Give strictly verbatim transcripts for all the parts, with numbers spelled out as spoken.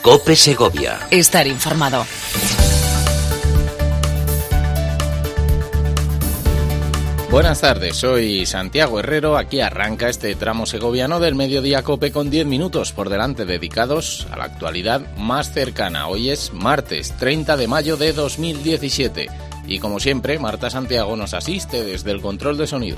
COPE Segovia. Estar informado. Buenas tardes, soy Santiago Herrero. Aquí arranca este tramo segoviano del Mediodía COPE con diez minutos por delante dedicados a la actualidad más cercana. Hoy es martes treinta de mayo de dos mil diecisiete y como siempre Marta Santiago nos asiste desde el control de sonido.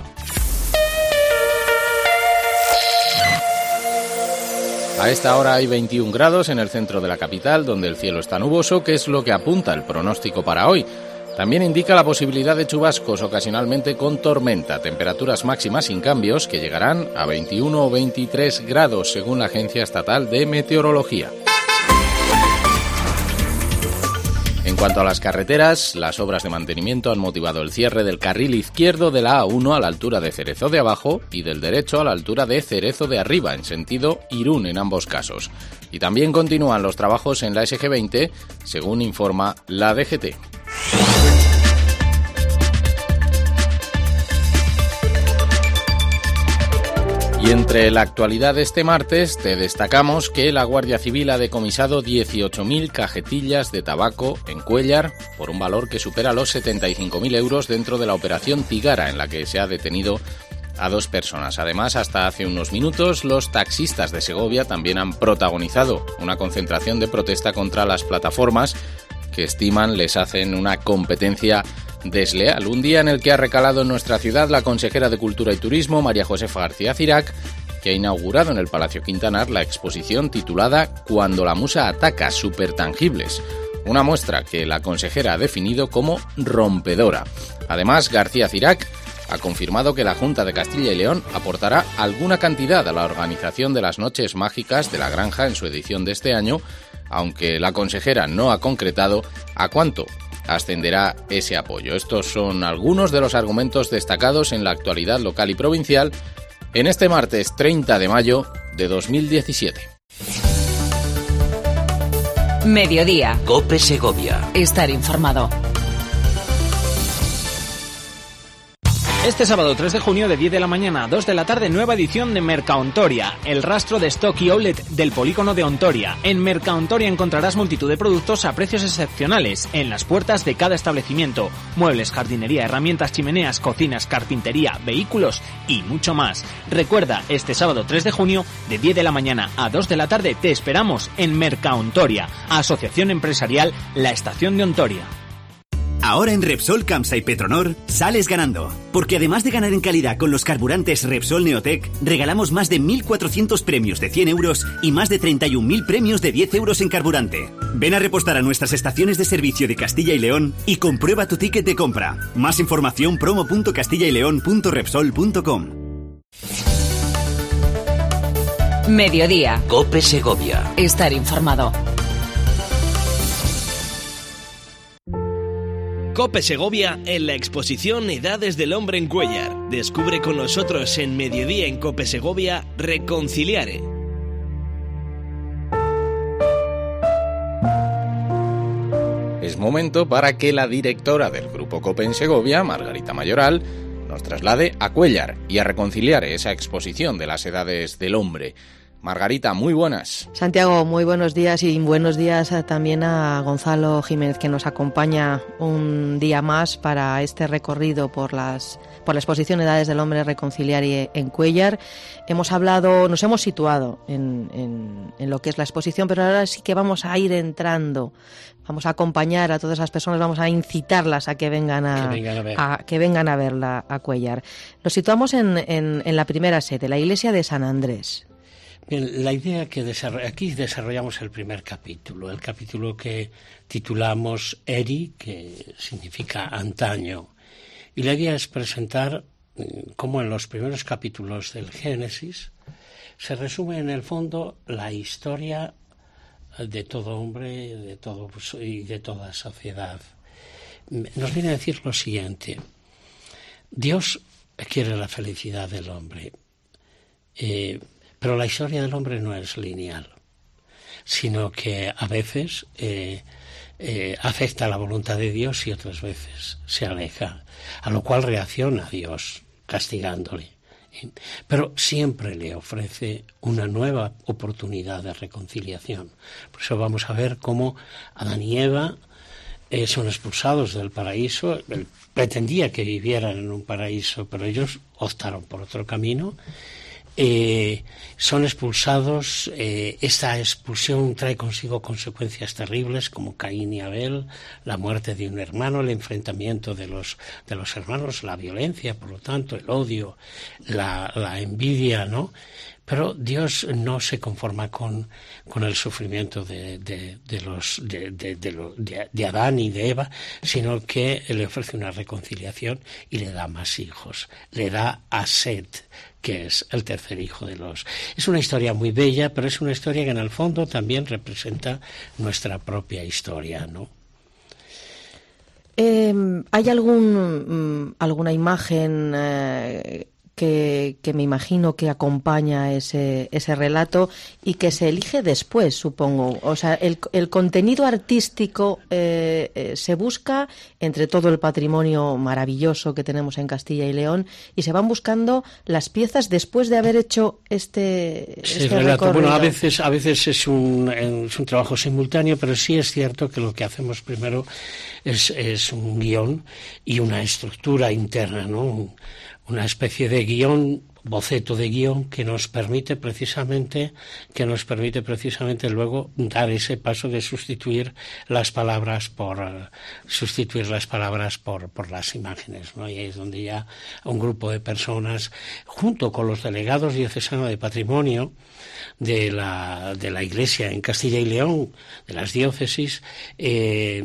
A esta hora hay veintiún grados en el centro de la capital, donde el cielo está nuboso, que es lo que apunta el pronóstico para hoy. También indica la posibilidad de chubascos, ocasionalmente con tormenta, temperaturas máximas sin cambios que llegarán a veintiuno o veintitrés grados, según la Agencia Estatal de Meteorología. En cuanto a las carreteras, las obras de mantenimiento han motivado el cierre del carril izquierdo de la A uno a la altura de Cerezo de Abajo y del derecho a la altura de Cerezo de Arriba, en sentido Irún en ambos casos. Y también continúan los trabajos en la ese ge veinte, según informa la D G T. Y entre la actualidad de este martes te destacamos que la Guardia Civil ha decomisado dieciocho mil cajetillas de tabaco en Cuéllar por un valor que supera los setenta y cinco mil euros dentro de la operación Tigara, en la que se ha detenido a dos personas. Además, hasta hace unos minutos, los taxistas de Segovia también han protagonizado una concentración de protesta contra las plataformas que estiman les hacen una competencia desleal. Un día en el que ha recalado en nuestra ciudad la consejera de Cultura y Turismo, María Josefa García Cirac, que ha inaugurado en el Palacio Quintanar la exposición titulada Cuando la musa ataca, supertangibles, una muestra que la consejera ha definido como rompedora. Además, García Cirac ha confirmado que la Junta de Castilla y León aportará alguna cantidad a la organización de las Noches Mágicas de la Granja en su edición de este año, aunque la consejera no ha concretado a cuánto ascenderá ese apoyo. Estos son algunos de los argumentos destacados en la actualidad local y provincial en este martes treinta de mayo de dos mil diecisiete. Mediodía. COPE Segovia. Estar informado. Este sábado tres de junio de diez de la mañana a dos de la tarde, nueva edición de Mercaontoria, el rastro de stock y outlet del polígono de Ontoria. En Mercaontoria encontrarás multitud de productos a precios excepcionales en las puertas de cada establecimiento. Muebles, jardinería, herramientas, chimeneas, cocinas, carpintería, vehículos y mucho más. Recuerda, este sábado tres de junio de diez de la mañana a dos de la tarde te esperamos en Mercaontoria, Asociación Empresarial La Estación de Ontoria. Ahora en Repsol, Campsa y Petronor sales ganando, porque además de ganar en calidad con los carburantes Repsol Neotec, regalamos más de mil cuatrocientos premios de cien euros y más de treinta y un mil premios de diez euros en carburante. Ven a repostar a nuestras estaciones de servicio de Castilla y León y comprueba tu ticket de compra. Más información promo punto castilla y león punto repsol punto com. Mediodía. COPE Segovia. Estar informado. COPE Segovia en la exposición Edades del Hombre en Cuéllar. Descubre con nosotros en Mediodía en COPE Segovia Reconciliare. Es momento para que la directora del Grupo COPE en Segovia, Margarita Mayoral, nos traslade a Cuéllar y a Reconciliare, esa exposición de las Edades del Hombre. Margarita, muy buenas. Santiago, muy buenos días y buenos días también a Gonzalo Jiménez, que nos acompaña un día más para este recorrido por las por la exposición Edades del Hombre Reconciliare en Cuéllar. Hemos hablado, nos hemos situado en, en, en lo que es la exposición, pero ahora sí que vamos a ir entrando. Vamos a acompañar a todas esas personas, vamos a incitarlas a que vengan a, que vengan a, ver. a, que vengan a verla a Cuéllar. Nos situamos en, en, en la primera sede, la iglesia de San Andrés. Bien, la idea que desarroll... aquí desarrollamos el primer capítulo, el capítulo que titulamos Eri, que significa antaño. Y la idea es presentar cómo en los primeros capítulos del Génesis se resume en el fondo la historia de todo hombre de todo, y de toda sociedad. Nos viene a decir lo siguiente: Dios quiere la felicidad del hombre, eh, pero la historia del hombre no es lineal, sino que a veces eh, eh, acepta la voluntad de Dios y otras veces se aleja, a lo cual reacciona Dios castigándole pero siempre le ofrece una nueva oportunidad de reconciliación. Por eso vamos a ver cómo Adán y Eva eh, son expulsados del paraíso. Él pretendía que vivieran en un paraíso, pero ellos optaron por otro camino. Eh, son expulsados, eh, esta expulsión trae consigo consecuencias terribles como Caín y Abel, la muerte de un hermano, el enfrentamiento de los de los hermanos, la violencia, por lo tanto, el odio, la, la envidia, ¿no? Pero Dios no se conforma con, con el sufrimiento de, de, de, los, de, de, de, lo, de, de Adán y de Eva, sino que le ofrece una reconciliación y le da más hijos. Le da a Set, que es el tercer hijo de los... Es una historia muy bella, pero es una historia que en el fondo también representa nuestra propia historia, ¿no? Eh, ¿Hay algún alguna imagen eh, que, que me imagino que acompaña ese, ese relato y que se elige después, supongo? O sea, el, el contenido artístico eh, eh, se busca entre todo el patrimonio maravilloso que tenemos en Castilla y León y se van buscando las piezas después de haber hecho este, sí, este relato. recorrido. Bueno, a veces, a veces es un, es un trabajo simultáneo, pero sí es cierto que lo que hacemos primero es, es un guión y una estructura interna, ¿no? Un, una especie de guión, boceto de guión que nos permite precisamente que nos permite precisamente luego dar ese paso de sustituir las palabras por uh, sustituir las palabras por por las imágenes, ¿no? Y ahí es donde ya un grupo de personas junto con los delegados diocesanos de patrimonio de la de la Iglesia en Castilla y León, de las diócesis, eh,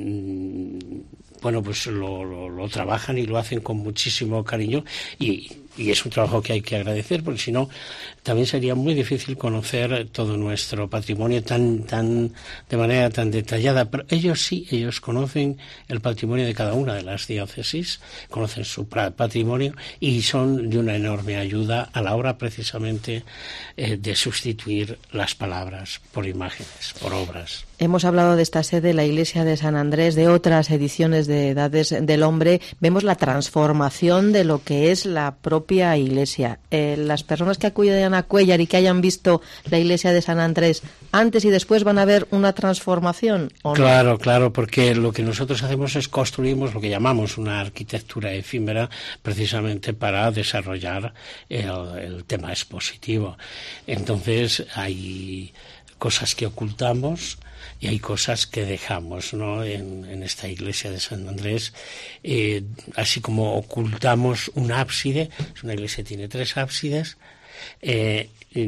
bueno, pues lo, lo, lo trabajan y lo hacen con muchísimo cariño y, y es un trabajo que hay que agradecer, porque si no también sería muy difícil conocer todo nuestro patrimonio tan tan de manera tan detallada. Pero ellos sí, ellos conocen el patrimonio de cada una de las diócesis, conocen su patrimonio y son de una enorme ayuda a la hora precisamente eh, de sustituir las palabras por imágenes, por obras. Hemos hablado de esta sede, la Iglesia de San Andrés, de otras ediciones de Edades del Hombre. Vemos la transformación de lo que es la propia Iglesia. Eh, las personas que acuden a Cuéllar y que hayan visto la Iglesia de San Andrés, antes y después van a ver una transformación, ¿o no? Claro, claro, porque lo que nosotros hacemos es construimos lo que llamamos una arquitectura efímera, precisamente para desarrollar el, el tema expositivo. Entonces hay cosas que ocultamos y hay cosas que dejamos, ¿no? En, en esta iglesia de San Andrés, eh, así como ocultamos un ábside, es una iglesia que tiene tres ábsides, eh,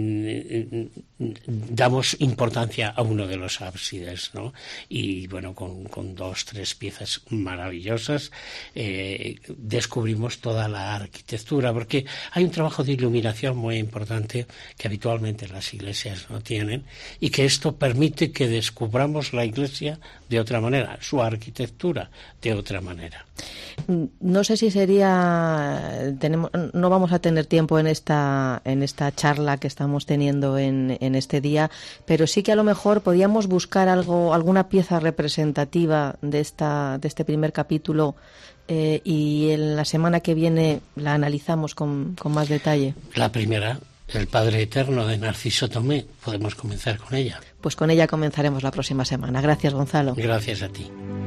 damos importancia a uno de los ábsides, ¿no? Y bueno, con, con dos, tres piezas maravillosas eh, descubrimos toda la arquitectura, porque hay un trabajo de iluminación muy importante que habitualmente las iglesias no tienen y que esto permite que descubramos la iglesia de otra manera, su arquitectura de otra manera. No sé si sería, tenemos, no vamos a tener tiempo en esta en esta charla que estamos teniendo en, en este día, pero sí que a lo mejor podíamos buscar algo, alguna pieza representativa de esta de este primer capítulo eh, y en la semana que viene la analizamos con, con más detalle. La primera, el Padre Eterno de Narciso Tomé, podemos comenzar con ella. Pues con ella comenzaremos la próxima semana. Gracias, Gonzalo. Gracias a ti.